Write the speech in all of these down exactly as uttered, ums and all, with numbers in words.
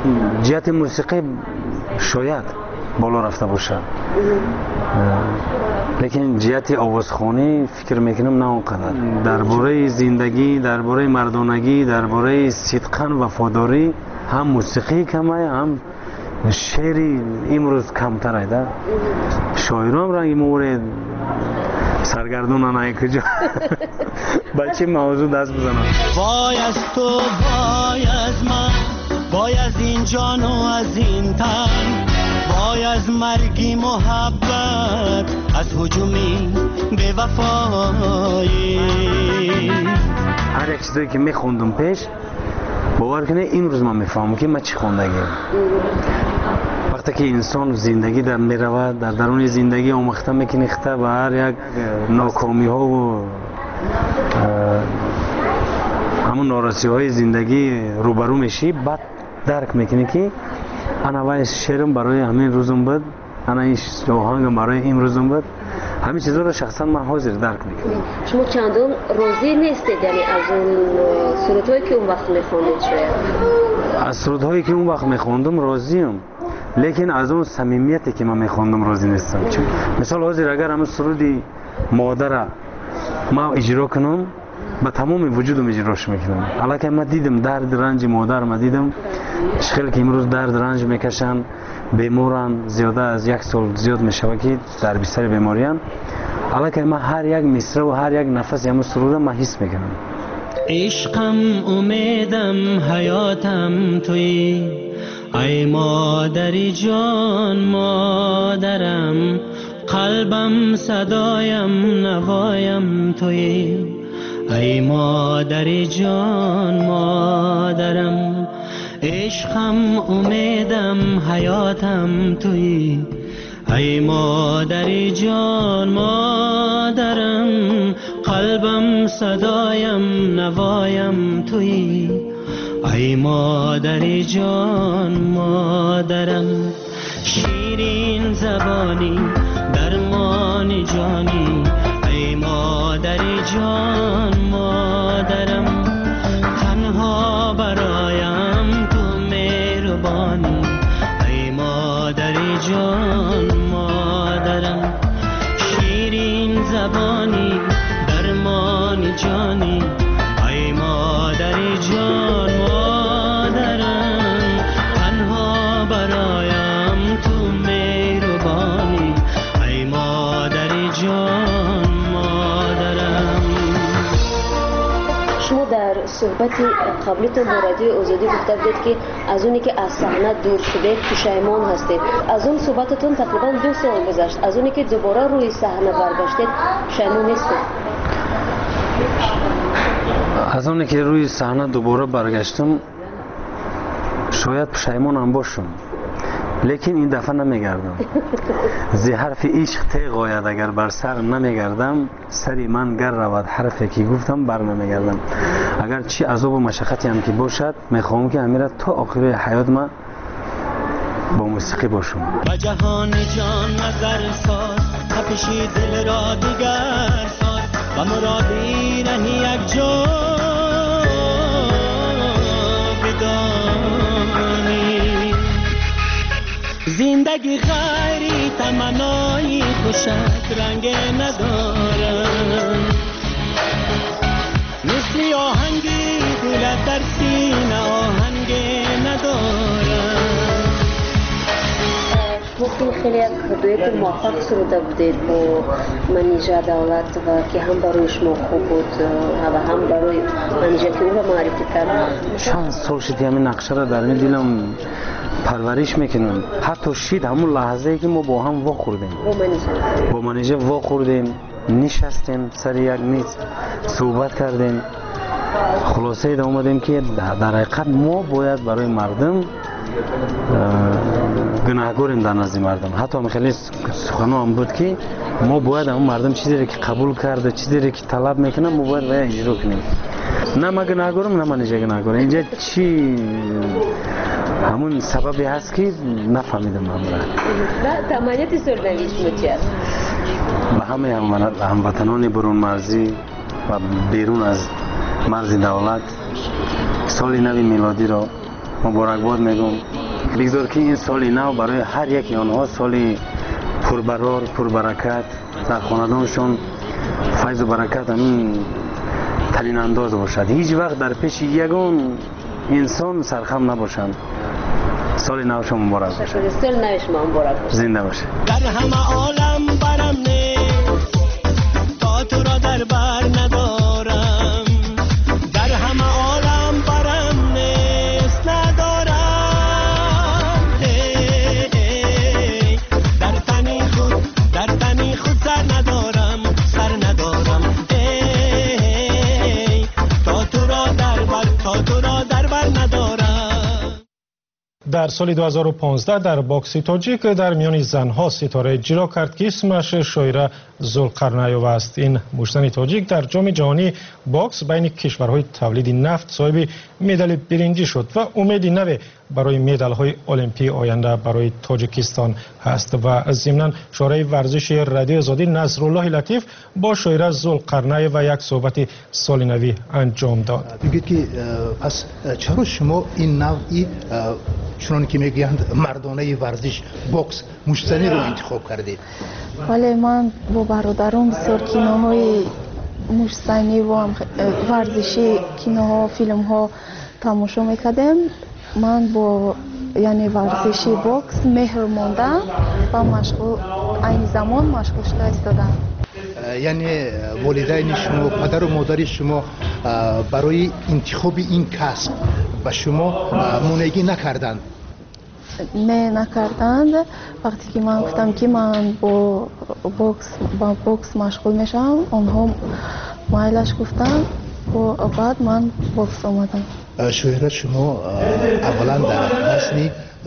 جهت موسیقی شاید بالا رفته باشه، لیکن جهت آوازخوانی فکر میکنم نه اونقدر. درباره زندگی، درباره مردانگی، درباره صدقان وفاداری هم موسیقی کمه، هم شعری امروز کمتر ایده. شاعرام رنگ مورد سرگردون نه کجا بچه موضوع دست بزنم. وای از تو، وای از من، وای از این جان و از این تن، وای از مرگی محبت، از هجومی به وفایی. هر یک چیزایی که میخوندم پیش باور کنه امروز من میفهمم که من چی خوندگیم. وقتی که انسان زندگی در میرود، در درون زندگی آموخته میکنیخته و هر یک ناکامی ها و همون ناراضی های زندگی روبرو میشی، بعد درک میکنی که انا وای شعرم برای همین روزم بود، انا این آهنگم برای این روزم بود. همین چیزا رو شخصا من حاضر درک میکنم. شما چندان راضی نیستید یعنی از اون سرودهایی که اون وقت میخوندید؟ شاید از سرودهایی که اون وقت میخوندم راضیم، لیکن از اون صمیمیتی که من میخوندم راضی نیستم. مثال حاضر اگر همون سرودی مادر ما اجرا کنم با تمام وجودم اجراش میکنم. حالا که من دیدم درد رنج مادر، ما دیدم شخیل که امروز درد رنج میکشن، بیمارن، زیاده از یک سال زیاد میشود که در بستر بیماریان. حالا که من هر یک مصرع و هر یک نفس همون سروده من حس میکنم. عشقم، امیدم، حیاتم توی، ای مادری جان مادرم، قلبم صدایم نوایم توی، ای مادری جان مادرم. عشقم، امیدم، حیاتم توی، ای مادری جان مادرم، قلبم صدایم نوایم توی، ای مادری جان مادرم. شیرین زبانی درمان جانی، ای مادری جان مادرم، تنها برایم تو مهربانی، ای مادری جان مادرم. شیرین زبانی درمان جانی، ای مادری جان مادرم، تنها برایم تو مهربانی، ای مادری جان مادرم. شما در صحبت قبلیتون با رادیو آزادی گفته بودید که از اونی که از صحنه دور شدید پشیمان هستید. از اون صحبتتون تقریبا دو سال گذشت. از اونی که دوباره روی صحنه برگشتید پشیمان نیستید؟ از اونی که روی صحنه دوباره برگشتم شاید پشیمانم باشم، لیکن این دفعه نمیگردم. زی حرف عشق تیغ آید اگر بر سر نمیگردم، سری من گر رود حرفی که گفتم بر نمیگردم. اگر چی عذاب و مشقتی هم که باشد میخوام که همیشه تا آخر حیات من با موسیقی باشم. با جهان جان نظر ساز، تپشی دل را دیگر ساز، و مرادی رهی یک جا بدانی. زندگی غیری تمنایی خوشت رنگ ندارم، مثل آهنگی دلت در سینه آهنگ ندارم. گفتیم خیلی یک دویت موفق سروده بودید با منیژه دولت و که هم برای شما خوب بود و هم برای منیژه که او را معرفی کرد. چند سال شد همین نقشه را در این دلم پرورش میکنم. حتی شید همون لحظه ای که ما با هم وا خوردیم، با منیژه وا خوردیم، نشستیم سر یک میز صحبت کردیم، خلاصه ایده اومدیم که در حقیقت ما باید برای مردم گناهگاریم در نزد مردم. حتی هم خیلی سخنو هم بود که ما باید اون مردم چیزی رو که قبول کرده، چیزی رو که طلب میکنه ما باید باید اجرا کنیم. نه ما گناهگارم نه منیژه گناهگارم. اینجا چی همون سببی هست که نفهمیدم من را. تمانیت سردنگیش چی هست؟ به همه هموطنان برون مرزی و بیرون از مرز دولت سال نو میلادی را مبارکباد میگم. بگذار که این سال نو برای هر یکی آنها سال پربرار پربرکت در خاندانشون فیض و برکت همین ترین انداز باشد. هیچ وقت در پیش یگان انسان سرخم نباشند. سال نو شما مبارک باشه. سال نو شما مبارک باشه. زنده باشه. در همه عالم برم نیست تا تو را در بر ندارم. در همه عالم برم نیست ندارم. هی هی در تنی خود در تنی خود سر ندارم سر ندارم. هی هی تا تو را در بر تا تو را در بر ندارم. در سال دو هزار و پانزده در باکس تاجیک در میان زنها ستاره اجرا کرد که اسمش شایره ذوالقرنیوف است. این مشتن تاجیک در جام جهانی باکس بین کشورهای تولید نفت صاحب مدال برنجی شد و امید نو برای مدال های المپی آینده برای تاجیکستان هست. و ضمناً شورای ورزش رادیو آزادی نصرالله لطیف با شایره ذوالقرنیوف و یک صحبت سال نوی انجام داد. میگید که پس چرا شما این نوعی چون که میگویند مردانه ورزش باکس مشتنی رو انتخاب کردید؟ ولی من با برادرم بسیار کینوهای مشتنی و ورزشی کینوها فیلم ها تماشا میکردم. من با یعنی ورزشی باکس مهر موندم و مشغول این زمان مشغول شده ایستادم. یعنی والدین شما پدر و مادر شما برای انتخاب این کسب به شما مانعی نکردند؟ نه نکردند. وقتی که من گفتم که من با باکس با باکس مشغول میشم آنها مایلش گفتن و بعد من باکس آمدم. شایره شما اولا در وزن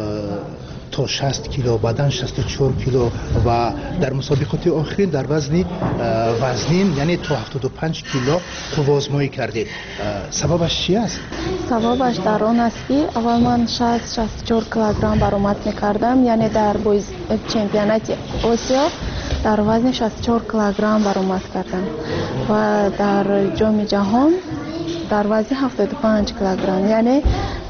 تا شصت کیلو بعدن شصت و چهار کیلو و در مسابقات آخرین در وزن وزنین یعنی تا هفتاد و پنج کیلو توازمایی کردید. سببش چی است؟ سببش در آن است که اول من شصت شصت و چهار کیلوگرم برآمد میکردم، یعنی در بویز چمپیونات آسیا در وزن شصت و چهار کیلوگرم برآمد کردم و در جام جهان در وزن هفتاد و پنج کیلوگرم، یعنی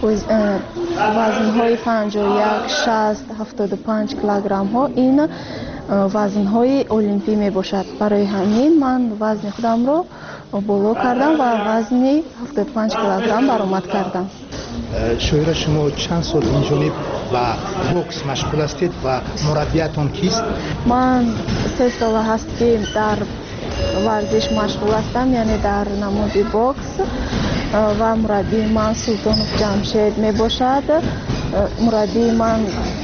وزن های پنجاه و یک، شصت، هفتاد و پنج کیلوگرم ها این وزن های المپی می باشد. برای همین من وزن خودم رو بالا کردم و وزن هفتاد و پنج کیلوگرم برآمد کردم. شایره شما چند سال این جانب و باکس مشغول هستید و مربیتان کیست؟ من سه سال هست که در ورزش مشغول هستم، یعنی در نماد باکس و مربی من سلطانوف جمشید می باشد. مربی من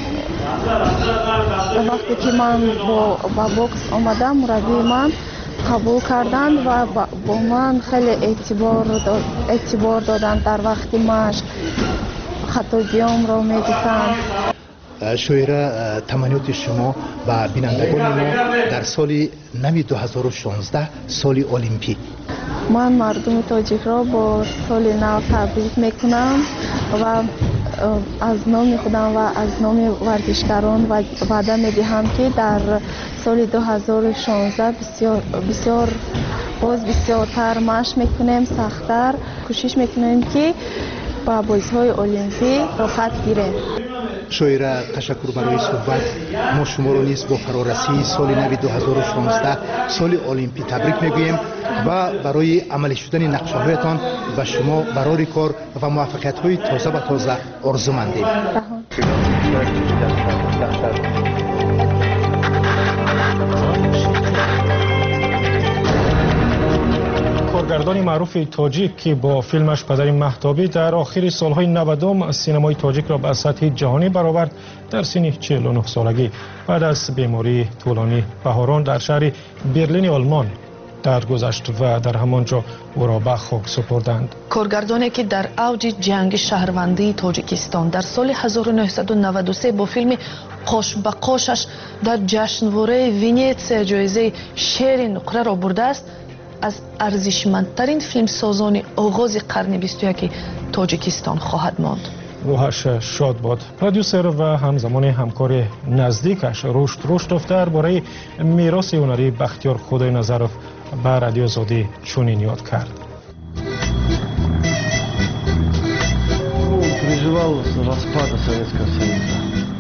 وقتی که من با, با باکس آمدم مربی من قبول کردند و با من خیلی اعتبار, داد، اعتبار دادند. در وقت مشق خطابیام را می دیدند. شایره تمنیات شما و بینندگان ما در سال نو دو هزار و شانزده سال المپی. من مردم تاجیک را با سال نو تبریک میکنم و از نام خودم و از نام ورزشکاران وعده میدهم که در سال دو هزار و شانزده بسیار بسیار باز بسیارتر مشق میکنیم، سختتر کوشش میکنیم که با بازی‌های المپی رخصت گیریم. شایره تشکر برای صحبت. ما شما رو نیز با فرارسی سال نو دو هزار و شانزده سال المپی تبریک میگوییم و برای عملی شدن نقشه‌هایتان و شما برای کار و موفقیت‌های تازه و تازه آرزومندیم. کارگردان معروف تاجیک که با فیلمش پدر مهتابی در آخر سالهای نودم سینمای تاجیک را به سطح جهانی برآورد، در سن چهل و نه سالگی بعد از بیماری طولانی بهاران در شهر برلین آلمان درگذشت و در همانجا او را به خاک سپردند. کارگردانی که در اوج جنگ شهروندی تاجیکستان در سال هزار و نهصد و نود و سه با فیلم قاش به قاشش در جشنواره ونیتسیا جایزه شیر نقره را برده است، از ارزشمندترین فیلم سازان آغاز قرن بیست و یک تاجیکستان خواهد ماند. روحش شاد باد. پرودیوسر و همزمان همکار نزدیکش رشد رشدوف درباره میراث هنری بختیار خدای نظرов به رادیو آزادی چنین یاد کرد. переживал распада Советского Союза.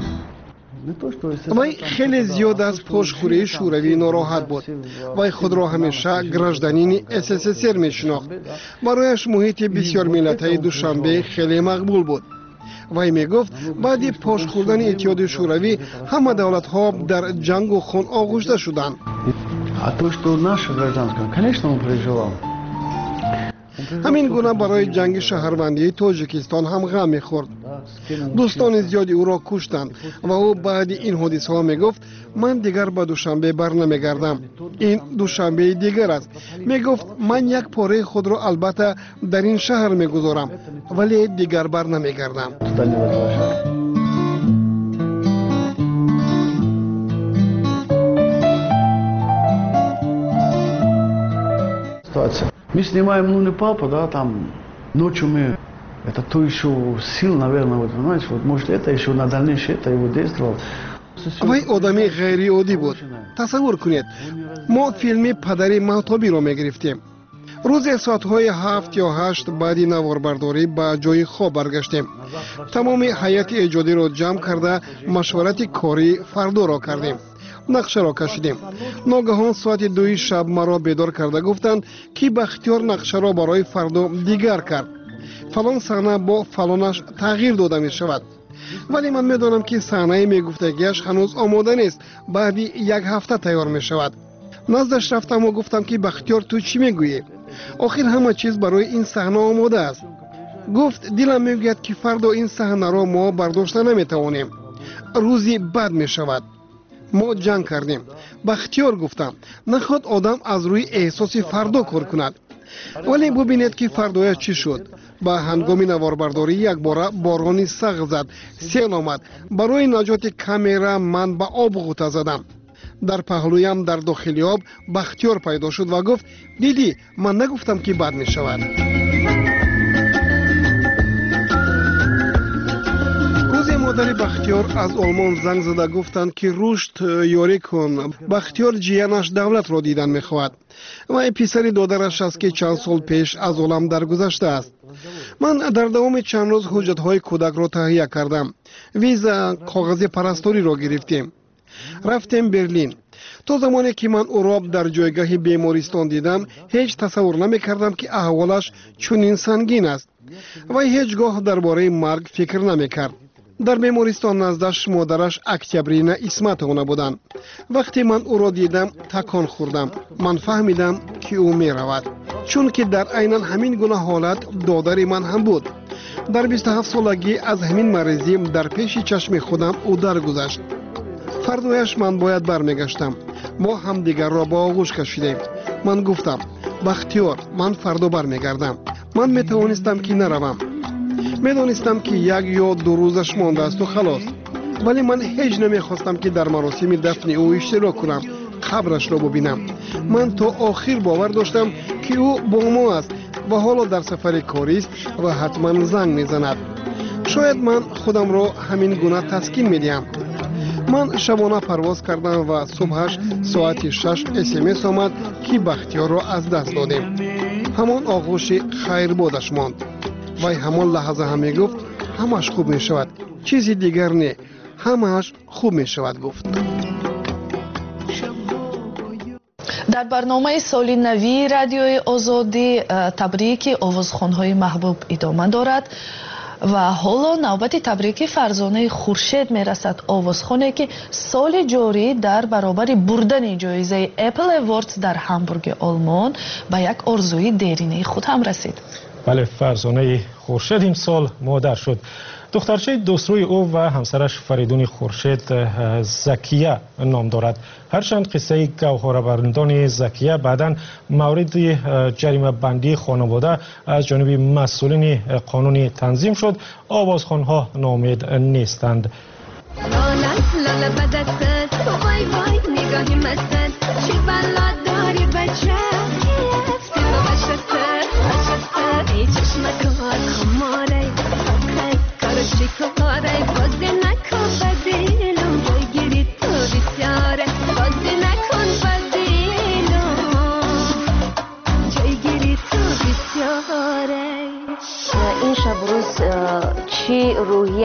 вай хеле зиёд аз пошхӯрии шӯравӣ нороҳат буд. вай худро ҳамеша гражданини ссср мешинохт. барояш муҳити бисёрмиллатаи душанбе хеле мақбул буд. вай мегуфт баъди пош хӯрдани иттиҳоди шӯравӣ ҳама давлатҳо дар ҷангу хун оғӯшта шуданд. А то, что наше гражданское, конечно, он переживал. ҳамин гуна барои ҷанги шаҳрвандии тоҷикистон ҳам ғам мехӯрд. дӯстони зиёди ӯро куштанд ва ӯ баъди ин ҳодисаҳо мегуфт ман дигар ба душанбе барнамегардам. ин душанбеи дигар аст. мегуфт ман як пораи худро албатта дар ин шаҳр мегузорам, вале дигар барнамегардам. Мы снимаем «Лунный папа», да, там ночью мы, это то еще сил, наверное, вот, понимаете, вот, может, это еще на дальнейшее, это его действовало. вай одами ғайриоддӣ буд. тасаввур кунед, мо филми падари маҳтобиро мегирифтем. рӯзе соатҳои ҳафт ё ҳашт баъди наворбардорӣ ба ҷои хоб баргаштем. тамоми ҳайати эҷодиро ҷамъ карда машварати кори фардоро кардем. нақшаро кашидем. ногаҳон соати дуи шаб маро бедор карда гуфтанд ки Бахтиёр нақшаро барои фардо дигар кард. фалон саҳна бо фалонаш тағйир дода мешавад. вале ман медонам ки саҳнаи мегуфтагиаш ҳанӯз омода нест, баъди як ҳафта тайёр мешавад. наздаш рафтаму гуфтам ки Бахтиёр ту чӣ мегӯӣ? охир ҳама чиз барои ин саҳна омода аст. гуфт дилам мегӯяд ки фардо ин саҳнаро мо бардошта наметавонем. рӯзи бад мешавад. мо ҷанг кардем. Бахтиёр гуфтам наход одам аз рӯи эҳсоси фардо кор кунад. вале бубинед ки фардоя чӣ шуд. ба ҳангоми наворбардорӣ якбора борони сағ зад, сел омад. барои наҷоти камера ман ба об ғута задам. дар паҳлӯям дар дохили об Бахтиёр пайдо шуд ва гуфт дидӣ ман нагуфтам ки бад мешавад. модари Бахтиёр аз олмон занг зада гуфтанд ки рушд ёрӣ кун. Бахтиёр ҷиянаш давлатро дидан мехоҳад. вай писари додараш аст ки чанд сол пеш аз олам даргузашта аст. ман дар давоми чанд рӯз ҳуҷҷатҳои кӯдакро таҳия кардам. виза, коғази парасториро гирифтем. рафтем Берлин. то замоне ки ман ӯро дар ҷойгоҳи бемористон дидам, ҳеҷ тасаввур намекардам ки аҳволаш чунин сангин аст. вай ҳеҷ гоҳ дар бораи марг фикр намекард. дар бемористон наздаш модараш Октябрина Исматовна буданд. вақте ман ӯро дидам, такон хӯрдам. ман фаҳмидам ки ӯ меравад. чунки дар айнан ҳамин гуна ҳолат додари ман ҳам буд. дар бисту ҳафт солагӣ аз ҳамин марезӣ дар пеши чашми худам ӯ даргузашт. фардояш ман бояд бармегаштам. мо ҳамдигарро ба оғӯш кашидем. ман гуфтам Бахтиёр, ман фардо бармегардам. ман метавонистам ки наравам. медонистам ки як ё ду рӯзаш мондаасту халос. вале ман ҳеҷ намехостам ки дар маросими дафни ӯ иштирок кунам, қабрашро бубинам. ман то охир бовар доштам ки ӯ бо мо аст ва ҳоло дар сафари корист ва ҳатман занг мезанад. шояд ман худамро ҳамин гуна таскин медиҳам. ман шабона парвоз кардам ва субҳаш соати шаш смс омад ки Бахтиёрро аз даст додем. ҳамон оғӯши хайрбодаш монд. вай ҳамон лаҳза ҳам мегуфт ҳамаш хуб мешавад, чизи дигар не, ҳамаш хуб мешавад гуфт. дар барномаи соли навии радиои озодӣ табрики овозхонҳои маҳбуб идома дорад ва ҳоло навбати табрики Фарзонаи Хуршед мерасад, овозхоне ки соли ҷорӣ дар баробари бурдани ҷоизаи Apple Awards дар Ҳамбурги Олмон ба як орзуи деринаи худ ҳам расид. بله فرزانه خورشید این سال مادر شد. دخترچه دوستروی او و همسرش فریدون خورشید زکیه نام دارد. هرچند قصه گوهرآورندان زکیه بعداً مورد جریمه بندی خانواده از جانب مسئولین قانونی تنظیم شد، آوازخوانها ناامید نیستند. این شب روز چی روحی